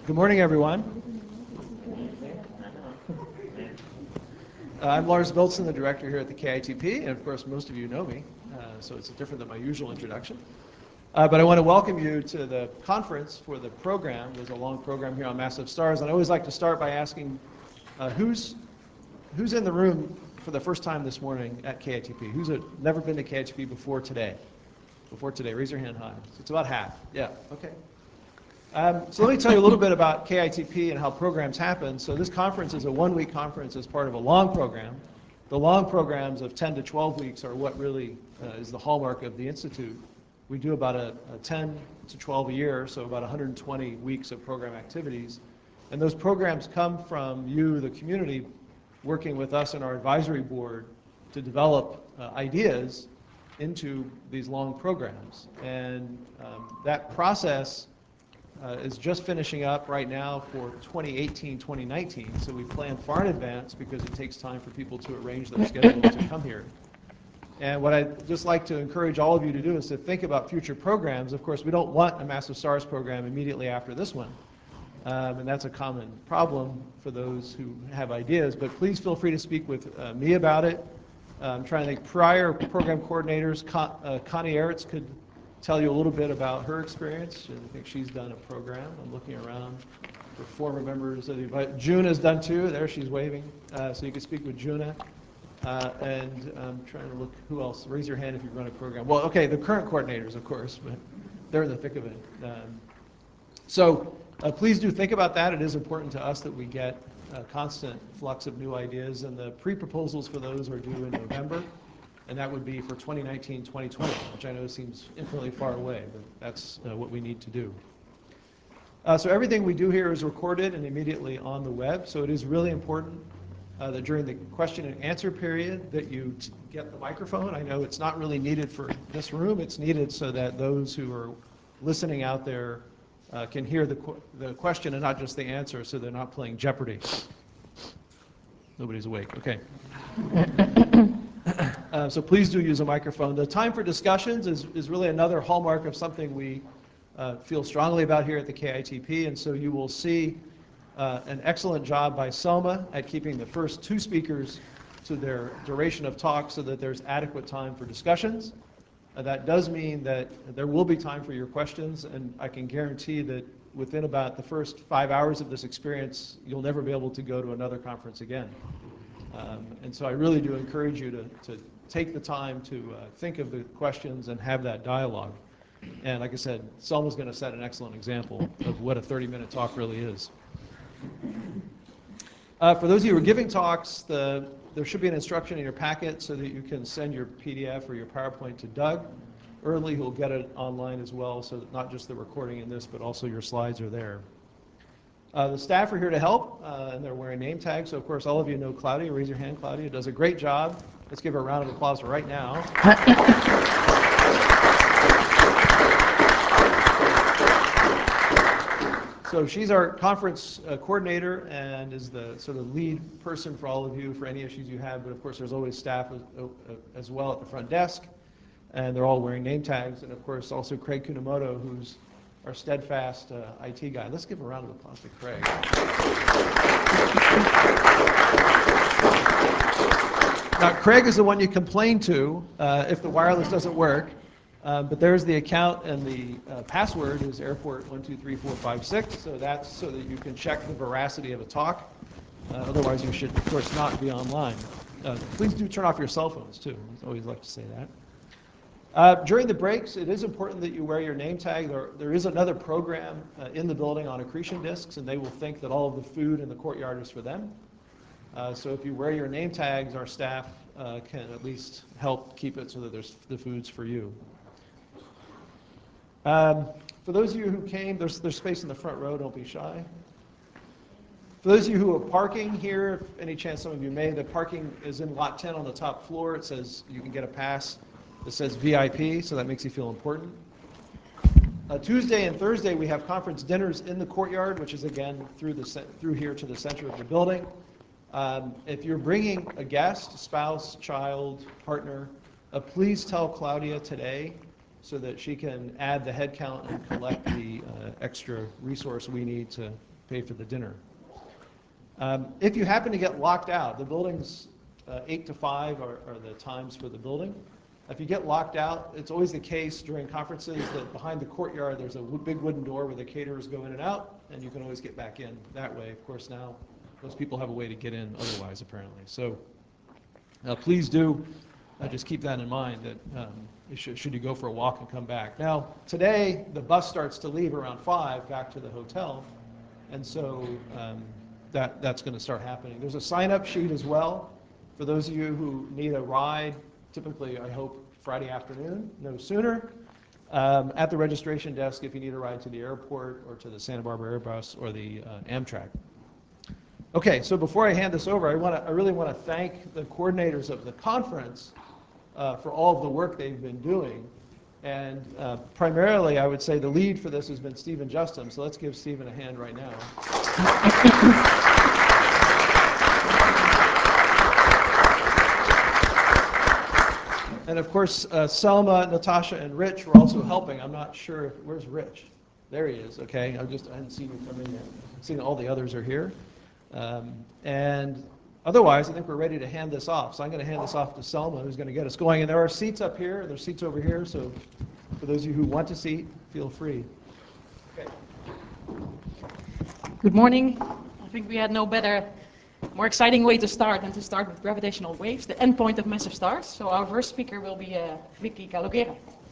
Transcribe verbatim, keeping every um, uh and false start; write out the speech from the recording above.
Good morning, everyone. Uh, I'm Lars Biltzen, the director here at the K I T P, and of course most of you know me, uh, so it's different than my usual introduction. Uh, but I want to welcome you to the conference for the program. There's a long program here on massive stars, and I always like to start by asking uh, who's, who's in the room for the first time this morning at K I T P? Who's a, never been to K I T P before today? Before today, raise your hand high. So it's about half, yeah, okay. Um, so let me tell you a little bit about K I T P and how programs happen. So this conference is a one-week conference as part of a long program. The long programs of ten to twelve weeks are what really uh, is the hallmark of the Institute. We do about a, a ten to twelve a year, so about one hundred twenty weeks of program activities. And those programs come from you, the community, working with us and our advisory board to develop uh, ideas into these long programs. And um, that process Uh, is just finishing up right now for twenty eighteen, twenty nineteen. So we plan far in advance because it takes time for people to arrange their schedule to come here. And what I'd just like to encourage all of you to do is to think about future programs. Of course, we don't want a Massive Stars program immediately after this one. Um, and that's a common problem for those who have ideas. But please feel free to speak with uh, me about it. Uh, I'm trying to think prior program coordinators, Con uh, Connie Eretz could tell you a little bit about her experience. I think she's done a program. I'm looking around for former members of the advisory. Juna has done two. There, she's waving. Uh, so you can speak with Juna. Uh, and I'm trying to look, who else? Raise your hand if you run a program. Well, okay, the current coordinators, of course, but they're in the thick of it. Um, so uh, please do think about that. It is important to us that we get a constant flux of new ideas, and the pre-proposals for those are due in November. And that would be for twenty nineteen, twenty twenty, which I know seems infinitely far away, but that's uh, what we need to do. Uh, so everything we do here is recorded and immediately on the web, so it is really important uh, that during the question and answer period that you t get the microphone. I know it's not really needed for this room, it's needed so that those who are listening out there uh, can hear the, qu the question and not just the answer, so they're not playing Jeopardy. Nobody's awake, okay. Uh, so please do use a microphone. The time for discussions is, is really another hallmark of something we uh, feel strongly about here at the K I T P, and so you will see uh, an excellent job by Selma at keeping the first two speakers to their duration of talk so that there's adequate time for discussions. Uh, that does mean that there will be time for your questions, and I can guarantee that within about the first five hours of this experience, you'll never be able to go to another conference again. Um, and so I really do encourage you to, to take the time to uh, think of the questions and have that dialogue. And like I said, Selma's going to set an excellent example of what a thirty minute talk really is. Uh, for those of you who are giving talks, the, there should be an instruction in your packet so that you can send your P D F or your PowerPoint to Doug early. He'll get it online as well, so that not just the recording in this, but also your slides are there. Uh, the staff are here to help, uh, and they're wearing name tags. So, of course, all of you know Claudia. Raise your hand, Claudia. Does a great job. Let's give her a round of applause for right now. So she's our conference uh, coordinator and is the sort of lead person for all of you for any issues you have. But, of course, there's always staff as, uh, as well at the front desk, and they're all wearing name tags. And, of course, also Craig Kunamoto, who's our steadfast uh, I T guy. Let's give a round of applause to Craig. Now, Craig is the one you complain to uh, if the wireless doesn't work, uh, but there's the account, and the uh, password is airport one two three four five six, so that's so that you can check the veracity of a talk. Uh, otherwise, you should, of course, not be online. Uh, please do turn off your cell phones, too. I always like to say that. Uh, during the breaks, it is important that you wear your name tag. There, there is another program uh, in the building on accretion discs, and they will think that all of the food in the courtyard is for them. Uh, so if you wear your name tags, our staff uh, can at least help keep it so that there's the food's for you. Um, for those of you who came, there's, there's space in the front row, don't be shy. For those of you who are parking here, if any chance some of you may, the parking is in lot ten on the top floor. It says you can get a pass. It says V I P, so that makes you feel important. Uh, Tuesday and Thursday, we have conference dinners in the courtyard, which is, again, through, the, through here to the center of the building. Um, if you're bringing a guest, spouse, child, partner, uh, please tell Claudia today so that she can add the head count and collect the uh, extra resource we need to pay for the dinner. Um, if you happen to get locked out, the building's uh, eight to five are, are the times for the building. If you get locked out, it's always the case during conferences that behind the courtyard there's a big wooden door where the caterers go in and out, and you can always get back in that way. Of course, now most people have a way to get in otherwise, apparently. So uh, please do uh, just keep that in mind, that um, you should, should you go for a walk and come back. Now, today the bus starts to leave around five back to the hotel, and so um, that, that's going to start happening. There's a sign-up sheet as well for those of you who need a ride, typically, I hope, Friday afternoon, no sooner, um, at the registration desk if you need a ride to the airport or to the Santa Barbara Airbus or the uh, Amtrak. Okay, so before I hand this over, I, wanna, I really want to thank the coordinators of the conference uh, for all of the work they've been doing. And uh, primarily, I would say the lead for this has been Stephen Justin, so let's give Stephen a hand right now. And of course, uh, Selma, Natasha, and Rich were also helping. I'm not sure, if, where's Rich? There he is, okay. I just I hadn't seen him come in yet. Seen all the others are here. Um, and otherwise, I think we're ready to hand this off. So I'm going to hand this off to Selma, who's going to get us going. And there are seats up here, there's seats over here, so for those of you who want to seat, feel free. Okay. Good morning. I think we had no better, more exciting way to start than to start with gravitational waves, the endpoint of massive stars. So our first speaker will be uh, Vicky Calogero.